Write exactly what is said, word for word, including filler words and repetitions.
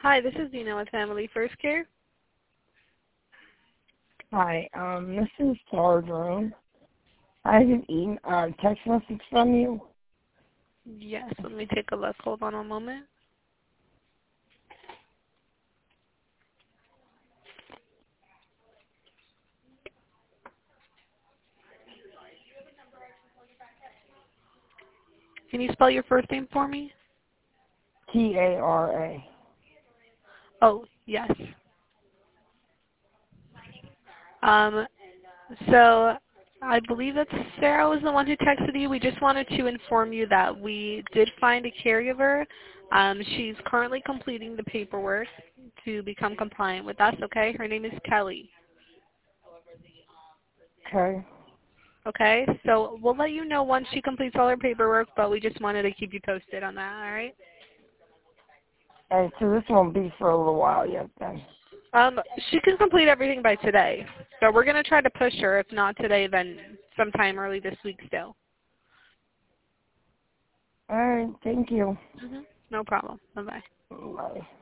Hi, this is Dina with Family First Care. Hi, um, this is Tardrone. I have an e- uh, text message from you. Yes, let me take a look. Hold on a moment. Can you spell your first name for me? T A R A. Oh, yes. Um, so I believe that Sarah was the one who texted you. We just wanted to inform you that we did find a caregiver. Um, she's currently completing the paperwork to become compliant with us, okay? Her name is Kelly. Okay. Okay, so we'll let you know once she completes all her paperwork, but we just wanted to keep you posted on that, all right? And so this won't be for a little while yet then. Um, she can complete everything by today. So we're going to try to push her. If not today, then sometime early this week still. All right, thank you. Mm-hmm. No problem. Bye-bye. Bye.